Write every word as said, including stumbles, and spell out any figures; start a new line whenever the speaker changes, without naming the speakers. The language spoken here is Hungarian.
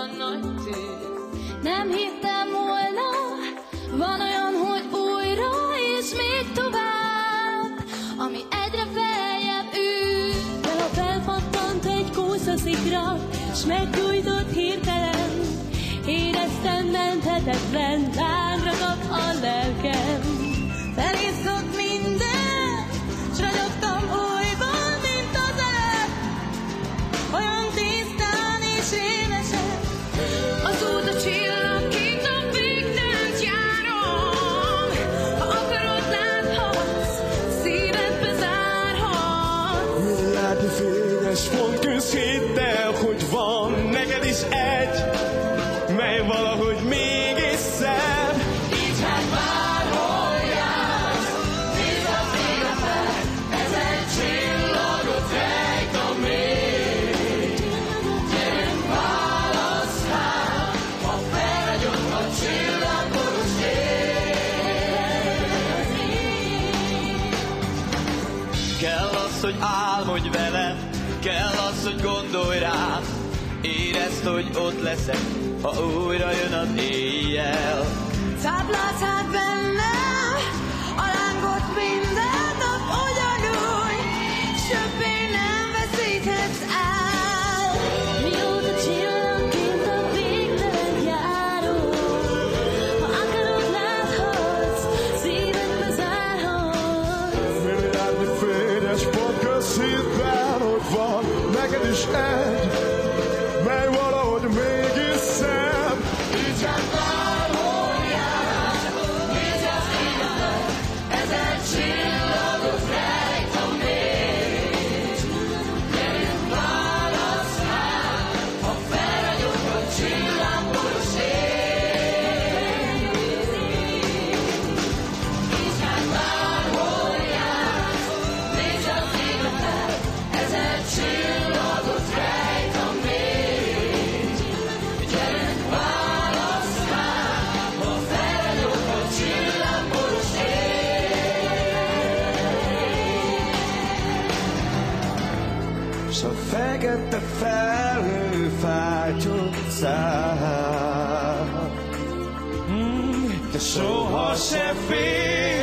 nagy tűz. Nem hittem volna, van olyan, hogy újra és még tovább, ami egyre feljebb ül. De ha felpattant egy kószaszikra, s meggyújtott hirtelen, éreztem menthetetlen, lángragad a lelkem. Felizzott minden, s ragyogtam újból, mint az előbb, olyan tisztán és élesen. Azóta csillagként a végtelent járom, ha akarod, láthatsz, szívedbe zárhatsz.
Milliárdnyi fényes fénykősz, hidd el, hogy van neked is egy, mely valahogy mégis szebb.
Így hát bárhol jársz, nézd az életbe, ez egy csillagot rejt a mély. Gyerünk, válasz rá, ha felragyog a csillagos ég.
Kell az, hogy álmodj vele, kell az, hogy gondolj rá. Érezd, hogy ott leszek, ha újra jön az éjjel.
Táplálsz hát bennem a lángot minden nap ugyanúgy, s többé nem veszíthetsz el. Mióta csillagként a végtelen járó, ha akarod, láthatsz, szívedbe zárhatsz.
Milliárdnyi fényes fénykősz, hidd el, hogy van neked is egy, mely valahogy mégis szebb.
Így hát bárhol jársz, nézd az életbe, ez egy csillagot rejt a mély. Gyerünk, válasz rá, ha felragyog a csillagos ég. Így hát bárhol jársz, nézd az életbe, ez egy csillagot rejt a mély. Gyerünk, válasz rá, ha felragyog a csillagos ég.
S a fekete felhő fátyol száll, mm, de soha se fél.